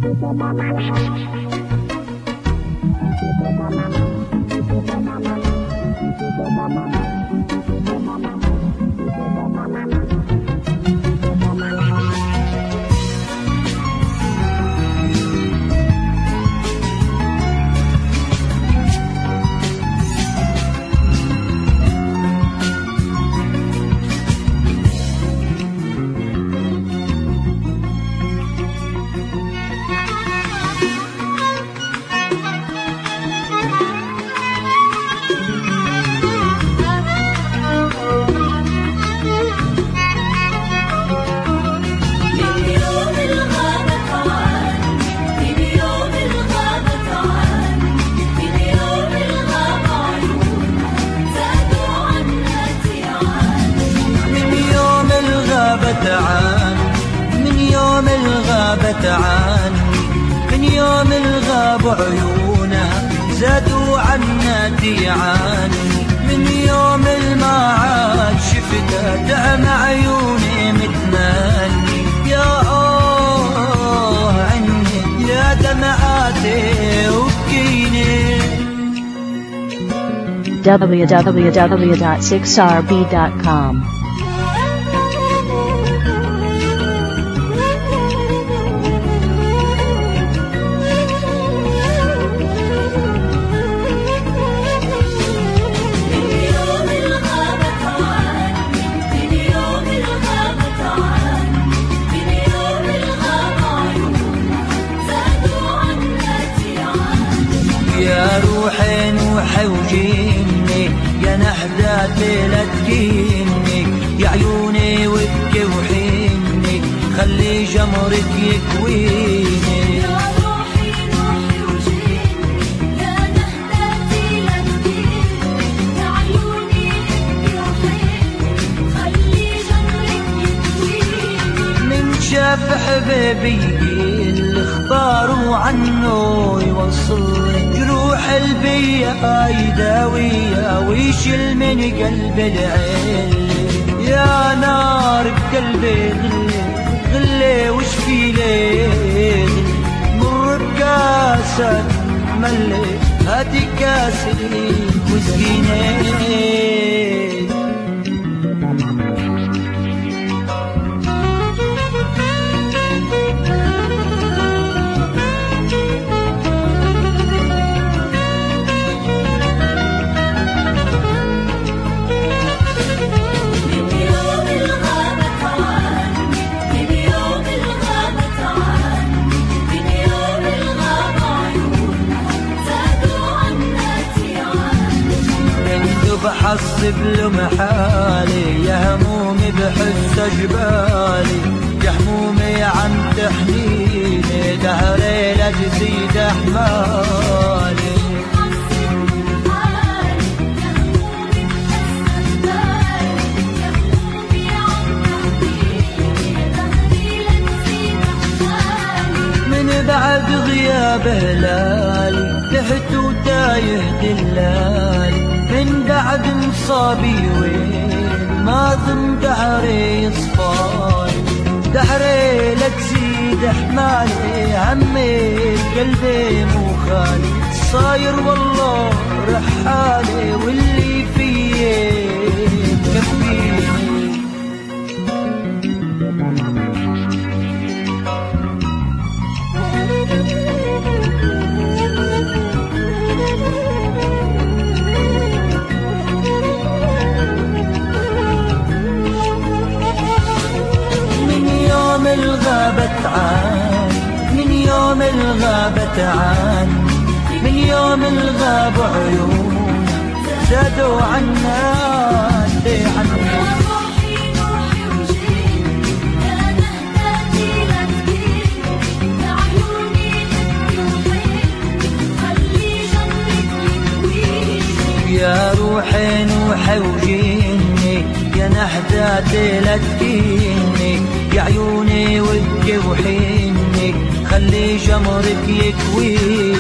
من يوم الغابت عني، من يوم الغاب عيونها زادوا عنا تعاني، من يوم ما عاد شفتها دمع عيوني متمني، يا عني يا دمعاتي وبكيني. www.6rb.com يا روحي نوحي وجيني، يا نحداتي لا تجيني، يا عيوني وابكي وحيني، خلي جمرك يكويني. يا روحي نوحي وجيني، يا نحداتي لا تجيني، يا عيوني ابكي وحيني، خلي جمرك يكويني. من شاف حبيبي اللي اختاروا عنه يوصل جروح البيا يداويها ويشيل من قلب العين. يا نار بقلبي غلي وش في ليل، مر بكاسك ملي هاتي كاسي وسقيني. بحسب لمحالي يا همومي بحس جبالي، يا همومي عم تحنيني دهري لا تزيد احمالي. من بعد غياب هلالي تحت وتايه دلالي، من بعد مصابي وين ما ضم دهري يصفاي، دهري لا تزيد احمالي، همي قلبي مو خالي، صاير والله رحالي واللي فيه مكفيني. من يوم الغابت عني، من يوم الغاب عيون زادوا عنا عنا. يا روحي نوحي وجيني، يا نحداتي لا تجيني، يا عيوني ابكي وحيني، خلي جمرك يكويني. يا روحي نوحي وجيني، يا نحداتي لا تجيني، يا عيوني وابكي وحيني، خلي جمرك يكويني.